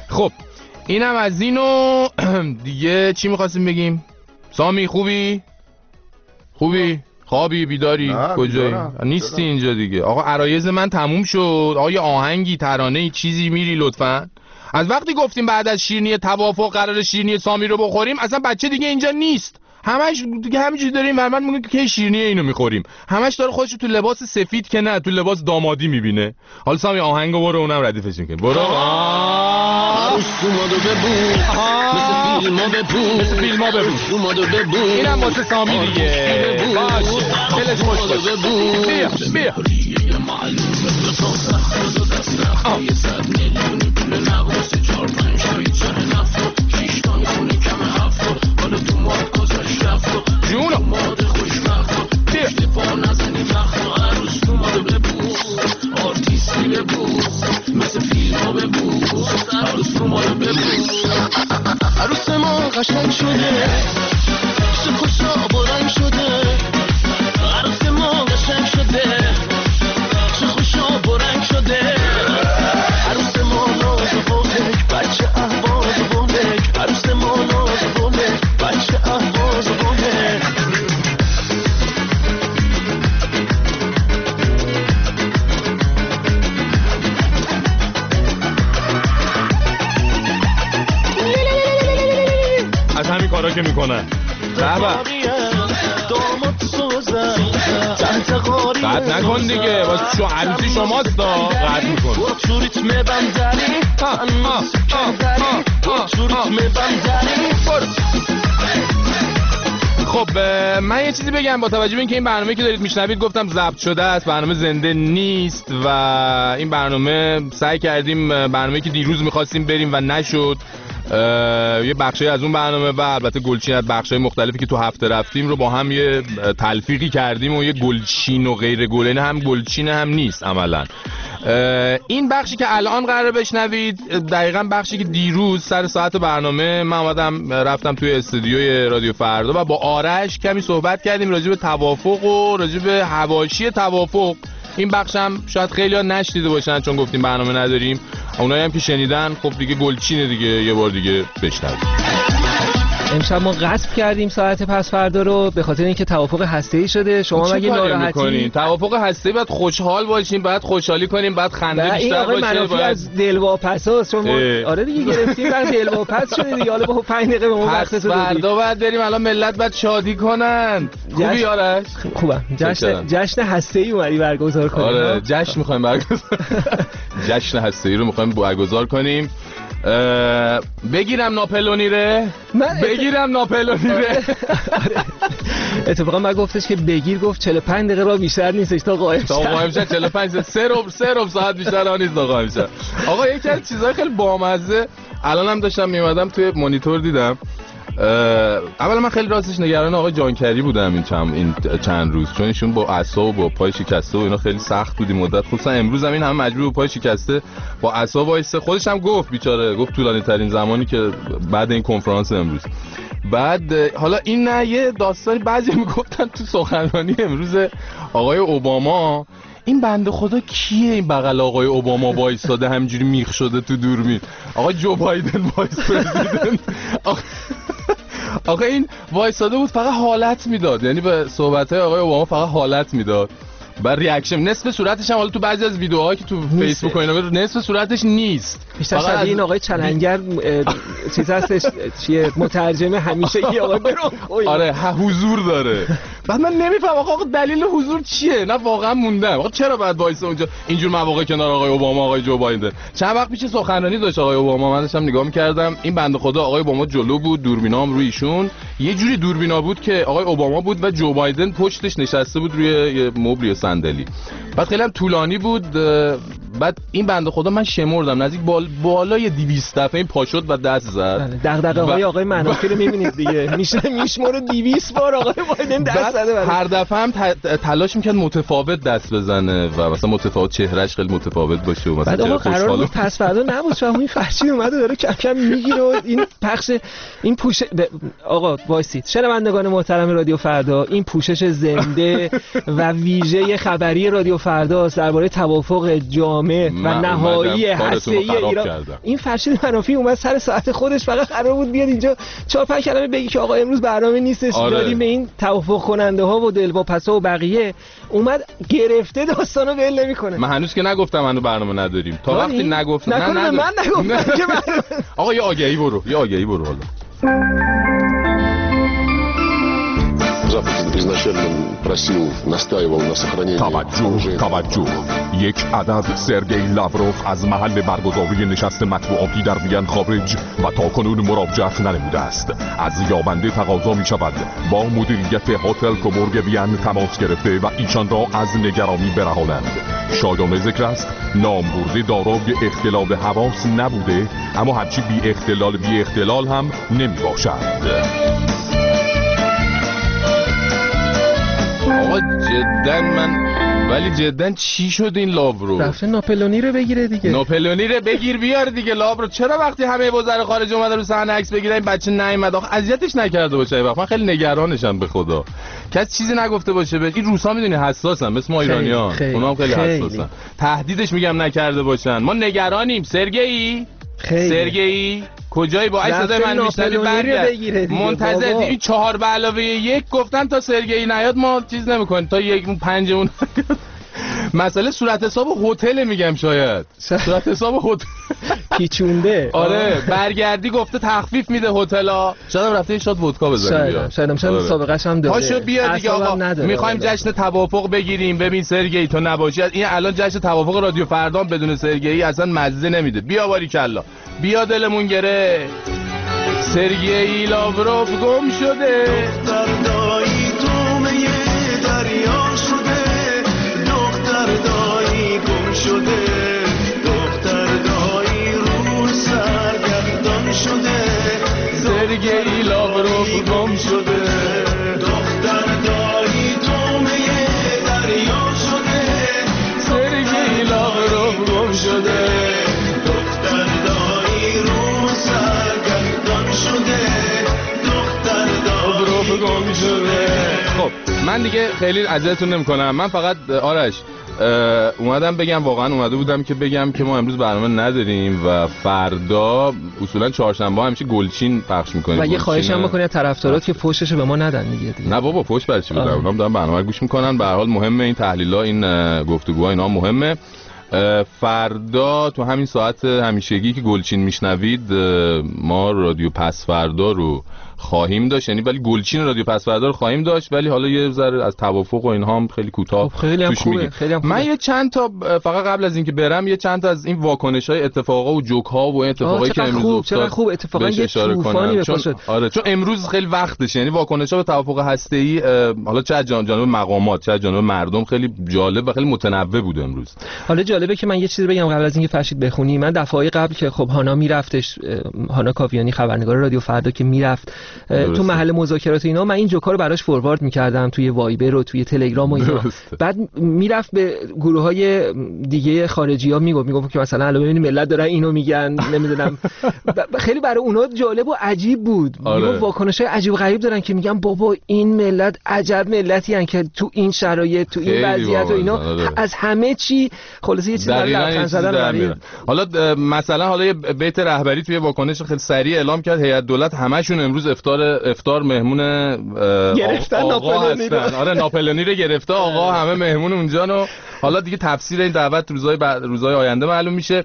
خب اینم از اینو دیگه چی می‌خواستیم بگیم؟ سامی خوبی؟ خوابی بیداری؟ کجایی؟ نیستی اینجا دیگه. آقا عرایض من تموم شد. آقا یه آهنگی ترانه‌ای چیزی میری لطفاً؟ از وقتی گفتیم بعد از شیرینی توافق قرار شیرینی سامی رو بخوریم اصلا بچه دیگه اینجا نیست. همش دیگه همینجوری داریم مرمت میگه که شیرینی اینو میخوریم. همش داره خودشو تو لباس سفید که نه تو لباس دامادی میبینه. حالا سامی آهنگو برو اونم ردیفش میکنیم. برو. مثل فیلما ببو. اینم واسه سامی دیگه. باشه. دلش خوش باشه. بیا. جونو عروس ما قشنگ شده خوشا برنگ شده عروس ما قشنگ شده خوشا برنگ شده عروس ما ناز بولک بچه اهواز بولک عروس ما ناز بولک بچه اهواز بولک از همین کارا که میکنن قد نکن دیگه واسه شو عروسی شماست دا قد میکن خب من یه چیزی بگم با توجه به اینکه این برنامه که دارید میشنوید گفتم ضبط شده است برنامه زنده نیست و این برنامه سعی کردیم برنامه که دیروز میخواستیم بریم و نشد یه بخشی از اون برنامه و البته گلچین از بخشای مختلفی که تو هفته رفتیم رو با هم یه تلفیقی کردیم و یه گلچین و غیر گلچین هم گلچین هم نیست عملا. این بخشی که الان قراره بشنوید دقیقاً بخشی که دیروز سر ساعت برنامه من اومدم رفتم توی استودیوی رادیو فردا و با آرش کمی صحبت کردیم راجع به توافق و راجع به حواشی توافق. این بخشم شاید خیلی‌ها نشنیده باشن چون گفتیم برنامه نداریم. اونایی هم که شنیدن خب دیگه گلچینه دیگه یه بار دیگه بشنوید. امشب ما غصب کردیم ساعت پس فردا رو به خاطر اینکه توافق هسته‌ای شده. شما مگه ناراحتین؟ توافق هسته‌ای باید خوشحال باشیم، باید خوشحالی کنیم، باید خنده بیشتر باشه. باید از دلواپساست چون آره دیگه گرفتیم بعد دلواپس شده دیگه. حالا با 5 دقیقه به ما وقت تو دادید. فردا بعد بریم الان ملت بعد شادی کنن. خوبی آرش؟ خوبم. جشن هسته‌ای اومدی برگزار کنیم. آره جشن می‌خوایم برگزار. جشن هسته‌ای رو می‌خوایم برگزار کنیم. بگیرم ناپلونی ره اتفاقا من گفتش که بگیر گفت 45 دقیقه را بیشتر نیستش تا قائم شه 45 3 ربع ساعت بیشتر را نیست تا قائم شه. آقا یکی از چیزای خیلی بامزه الانم داشتم میومدم توی مانیتور دیدم. اولا من خیلی راستش نگران آقای جانکری بودم این چند روز چون ایشون با عصا و با پای شکسته و اینا خیلی سخت بود این مدت. خصوصا امروز هم این هم مجبور به پای شکسته با عصا وایسه. خودش هم گفت بیچاره گفت طولانی ترین زمانی که بعد این کنفرانس امروز. بعد حالا این نه یه داستانی بعضی میگفتن تو سخنرانی امروز آقای اوباما این بنده خدا کیه این بغل آقای اوباما وایساده همینجوری میخ شده تو دوربین. آقای جو بایدن وایس پرزیدنت. آقا این وایساده بود فقط حالت میداد یعنی به صحبت‌های آقای اوباما فقط حالت میداد بر ریاکشن. نصف صورتش هم حالا تو بعضی از ویدیوها که تو فیسبوک و اینا نصف صورتش نیست. بیشتر شبیه این آقای چلنگر چیز هستش چیه مترجمه همیشه یه آقای برام. آره حضور داره. بعد من نمیفهمم آقا دلیل حضور چیه؟ نه واقعا موندم آقا چرا باید وایسه اونجا اینجور مواقع کنار آقای اوباما آقای جو بایدن. چند وقت پیش سخنرانی داشت آقای اوباما من داشتم نگاه می‌کردم این بنده خدا آقای اوباما جلو بود دوربینام روی ایشون یه جوری دوربینا بود که آقای اوباما بود و جو بایدن پشتش نشسته بود روی یه مبل صندلی. بعد خیلی هم طولانی بود. بعد این بنده خدا من شمردم نزدیک بالای 200 دفعه این پا شد و دست زد. دغدغه‌های آقای منافی رو می‌بینید دیگه میشمره 200 بار آقای بایدن دست زده. هر دفعه هم تلاش می‌کرد متفاوت دست بزنه و مثلا متفاوت چهرهش خیلی متفاوت باشه و مثلا قرار بود پس فردا نبود شما این فرشی اومده داره کم کم میگیره و این پخش این پوش آقا وایسید شنوندگان محترم رادیو فردا این پوشش زنده و ویژه خبری رادیو فردا درباره توافق جامع متر و نهایی هسته‌ای ایران. این فرشید منافی اومد سر ساعت خودش، فقط قرار بود بیاد اینجا 4-5 کلمه بگی که آقا امروز برنامه نیستش، دادیم به این توافق کننده ها و دلواپسا و بقیه. اومد گرفته داستانو ول نمیکنه. من هنوز که نگفتم هنوز برنامه نداریم. تا وقتی نگفتم من نگفتم که آقا یه آگهی برو حالا. Запад изначально просил, настаивал на сохранении. توجه. یک عدد سرگئی لاوروف از محل برگزاری نشست مطبوعاتی در وین خارج و تاکنون مراجعت ننموده است. از یابنده تقاضا می شود با مدیریت هتل کوبورگ وین تماس گرفته و ایشان را از نگرانی برهانند. شایان ذکر است نامبرده دارای اختلال حواس نبوده، اما هرچی بی اختلال هم نمی باشد. آقا جدن چی شد این لاورو؟ رفته ناپلونی رو بگیره دیگه. ناپلونی رو بگیر بیار دیگه لاورو. چرا وقتی همه وزرا خارجه اومدن رو صحنه عکس بگیرن این بچه نیومد؟ آخه اذیتش نکرده باشه این وقت. من خیلی نگرانشم به خدا. کسی چیزی نگفته باشه به این روسا میدونی حساسن مثل ما ایرانیان. اونا هم خیلی حساسن. تهدیدش میگم نکرده باشن. ما نگرانیم. سرگئی کجایی با عکس صدای من میشنوی برگرد منتظر این 4+1 گفتن تا سرگئی نیاد ما چیز نمیکنیم تا 1.5 مسئله صورت حساب هتل میگم شاید صورت حساب هتل پیچونده. آره برگردی گفته تخفیف میده هتل‌ها. شاید رفته شاد ودکا بزنه. شاید سابقه‌اش هم داره. پاشو بیا دیگه آقا میخوایم جشن توافق بگیریم. ببین سرگئی تو نباشی این الان جشن توافق رادیو فردان بدون سرگئی اصلا مزه نمیده. بیا باریکلا بیا دلمون گره. سرگئی لاوروف گم شده. دختر دایی تومه دریا شده. دختر دایی گم شده. دختر دایی رو سرگردان شده. سرگئی لاوروف گم شده. دختر دایی تومه دریا شده. سرگئی لاوروف گم شده. دختر دایی رو سرگردان شده. دختر دایی گم شده. خب من دیگه خیلی اذیتتون نمی‌کنم. من فقط آرش اومدم بگم واقعا اومده بودم که بگم که ما امروز برنامه نداریم و فردا اصولا چهارشنبه همیشه گلچین پخش می‌کنیم. و یه خواهش هم بکنید طرفدارات که فوشش به ما ندن دیگه. نه بابا فوش برای چی بدن؟ اونام دارن برنامه رو گوش می‌کنن. به هر حال مهمه این تحلیل‌ها این گفتگوها اینا مهمه. فردا تو همین ساعت همیشگی که گلچین میشنوید ما رادیو پس فردا رو خواهیم داشت، یعنی ولی گلچین رادیو پس فردا رو خواهیم داشت ولی حالا یه ذره از توافق و اینها هم خیلی کوتاه توش میگیم. من یه چند تا فقط قبل از اینکه برم یه چند تا از این واکنش‌های اتفاقا و جوک‌ها و اتفاقایی که امروز افتاد چقدر خوب اتفاقا یه طوفانی بپاشد. چون امروز خیلی وقتشه، یعنی واکنش‌ها به توافق هسته‌ای حالا چه جانب مقامات چه جانب مردم خیلی جالب و خیلی متنوع بود امروز. حالا جالبه که من یه چیزی بگم قبل از اینکه فرشید بخونی. من دفعه‌های قبل که خب هانا میرفتش، هانا کاویانی خبرنگار رادیو فردا که میرفت تو محل مذاکرات اینا، من این جوکا رو براش فوروارد می‌کردم توی وایبر و توی تلگرام و اینا. بعد میرفت به گروه‌های دیگه خارجی‌ها میگفت که مثلا الان ببینید ملت دارن اینو میگن نمیدونم. خیلی برای اونها جالب و عجیب بود. میگفت واکنش‌های عجیب غریب دارن که میگن بابا این ملت عجب ملتی ان که تو این شرایط تو این وضعیت و اینا از همه چی خلاصه یه چیز برای لبخند زدن. حالا مثلا حالا یه بیت رهبری توی واکنش خیلی سریع اعلام کرد هیئت دولت همشون امروز افطار مهمون گرفتن ناپلونی رو. آره ناپلونی رو گرفته آقا همه مهمون اونجا. حالا دیگه تفسیر این دعوت روزهای آینده معلوم میشه.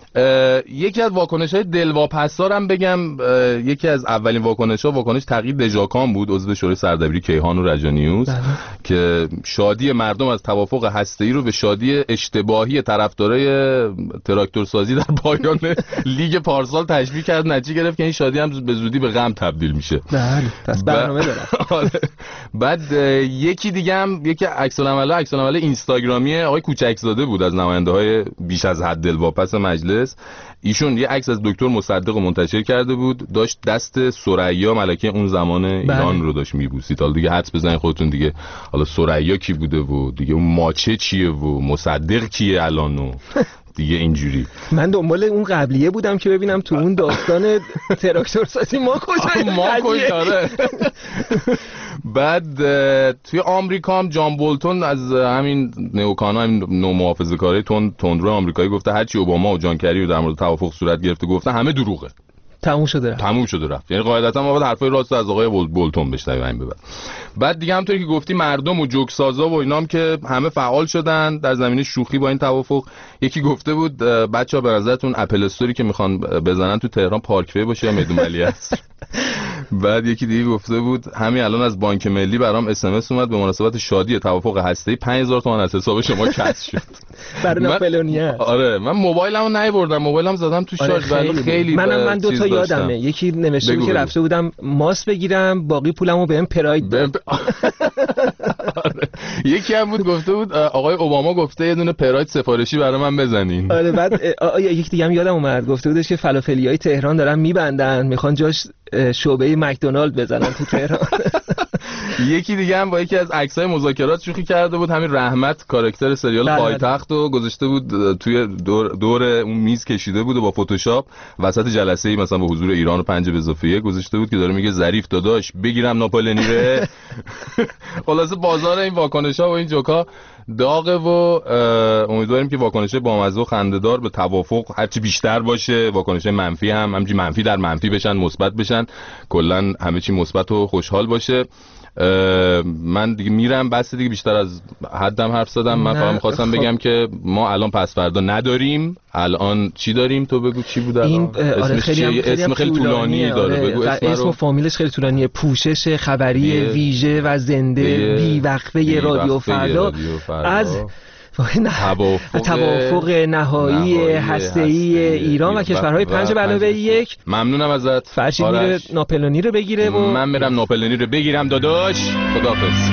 یکی از واکنش‌های دلواپسا هم بگم، یکی از اولین واکنش تغییر دژاکان بود، عضو شورای سردبیری کیهان و رجانیوس که شادی مردم از توافق هسته‌ای رو به شادی اشتباهی طرفدارای تراکتورسازی در پایان لیگ پارسال تشبیه کرد، نتیجه گرفت که این شادی هم به زودی به غم تبدیل میشه. بله پس برنامه داره. بعد یکی دیگه هم یکی عکس العمل اینستاگرامی آقای کوچکزاده بود از نماینده‌های بیش از حد دلواپس مجلس. ایشون یه عکس از دکتر مصدق رو منتشر کرده بود، داشت دست ثریا ملکه اون زمان ایران رو داشت میبوسید. حالا دیگه حدس بزنید خودتون دیگه حالا ثریا کی بوده و دیگه اون ماچه چیه و مصدق کیه الانو دیگه اینجوری. من دنبال اون قبلیه بودم که ببینم تو اون داستان تراکتورسازی ما کجا بعد توی آمریکا هم جان بولتون از همین نئوکانا، همین نومحافظه‌کارای تندرو آمریکایی گفته هرچی اوباما و جان کری رو در مورد توافق صورت گرفته گفته همه دروغه، تموم شده رفت. یعنی قاعدتا ما باید حرفای راست از آقای بولتون بشنویم این بعد دیگه همونطوری که گفتی مردم و جوک سازا و اینام که همه فعال شدن در زمینه شوخی با این توافق. یکی گفته بود بچه‌ها به نظرتون اپل استوری که میخوان بزنن تو تهران پارکوی باشه یا میدون ملیه است؟ بعد یکی دیگه گفته بود همین الان از بانک ملی برام اس ام اس اومد به مناسبت شادی توافق هسته‌ای 5000 تومان از حساب شما کسر شد. برای ناپلونیه. آره من موبایلمو نبردم، موبایلم زدم تو شارژ. خیلی من دو تا یادمه، یکی نوشته بود که رفته بودم ماس بگیرم باقی پولمو بهم پراید داد. یکی هم بود گفته بود آقای اوباما گفته یه دونه پراید سفارشی برای من بزنین. آره بعد یکی دیگه هم یادم اومد گفته بودش که فلافلیای تهران دارن میبندن میخوان جاش شعبه مکدونالد بزنن تو تهران. یکی دیگه هم با یکی از عکسای مذاکرات شوخی کرده بود، همین رحمت کاراکتر سریال پایتخت رو گذاشته بود توی دور اون میز کشیده بود و با فتوشاپ وسط جلسه‌ای مثلا به حضور ایران و 5 به اضافه 1 گذاشته بود که داره میگه ظریف داداش بگیرم ناپلئونی ره. خلاصه بازار این واکنش‌ها و این جوکا داغه و امیدواریم که واکنش‌های بامزه و خنده‌دار به توافق هرچی بیشتر باشه، واکنش‌های منفی هم همینجوری منفی در منفی بشن، مثبت بشن، کلا همه چی مثبت و خوشحال باشه. من دیگه میرم، بس دیگه بیشتر از حدم حرف زدم. من فقط می‌خواستم بگم که ما الان پس فردا نداریم. الان چی داریم؟ تو بگو چی بود الان؟ اسم خیلی طولانی داره. بگو اسم و فامیلش خیلی طولانیه. پوشش خبری ویژه و زنده بی‌وقفه رادیو فردا از توافق نهایی هسته‌ای ایران و کشورهای 5+1. ممنونم ازت. فرشید میره ناپلئونی رو بگیره و من میرم ناپلئونی رو بگیرم داداش. خداحافظ.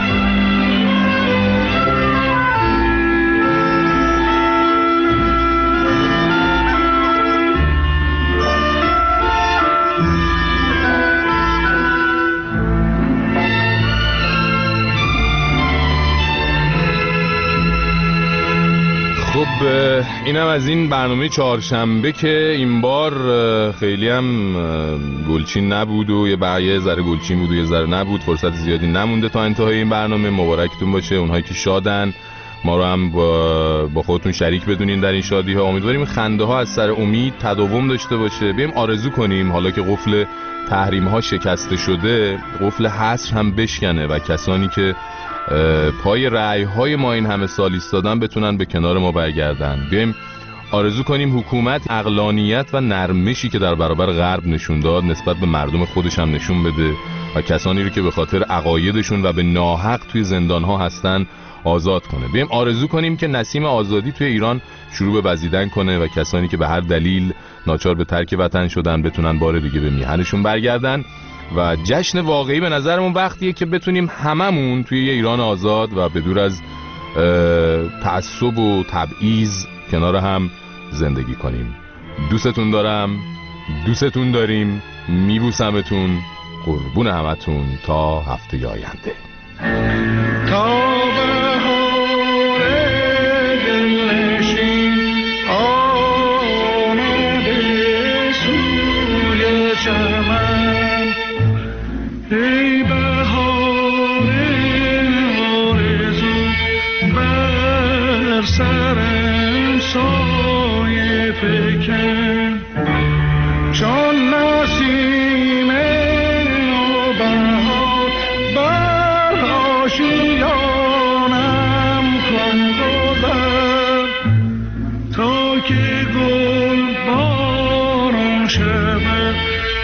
خب اینم از این برنامه چهارشنبه که این بار خیلی هم گلچین نبود و یه ذره گلچین بود و یه ذره نبود. فرصت زیادی نمونده تا انتهای این برنامه. مبارکتون باشه اونهایی که شادن، ما رو هم با خودتون شریک بدونین در این شادی ها. امیدواریم خنده ها از سر امید تداوم داشته باشه. بیایم آرزو کنیم حالا که قفل تحریم ها شکسته شده قفل حصر هم بشکنه و کسانی که پای رأی‌های ما این همه سال ایستادن بتونن به کنار ما برگردن. بیایم آرزو کنیم حکومت عقلانیت و نرمشی که در برابر غرب نشون داد نسبت به مردم خودش هم نشون بده و کسانی رو که به خاطر عقایدشون و به ناحق توی زندان‌ها هستن آزاد کنه. بیایم آرزو کنیم که نسیم آزادی توی ایران شروع به وزیدن کنه و کسانی که به هر دلیل ناچار به ترک وطن شدن بتونن بار دیگه به میهنشون برگردن. و جشن واقعی به نظرمون وقتیه که بتونیم هممون توی یه ایران آزاد و بدور از تعصب و تبعیض کنار هم زندگی کنیم. دوستتون دارم، دوستتون داریم، میبوسمتون، قربون همتون تا هفته آینده. ای بهار آرزو بر سرم سایه فکن چون نسیم بهار بر آشیانم کن گذر تا که گل باران شود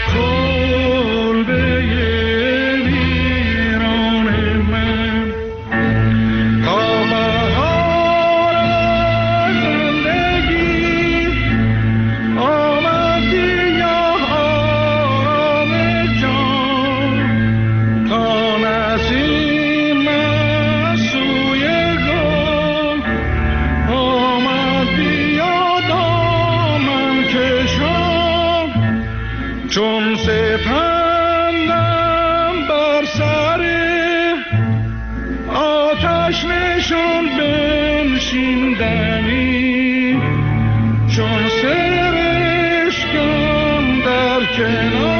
چون سپندم بر سر آتش نشون بنشیندنی کنار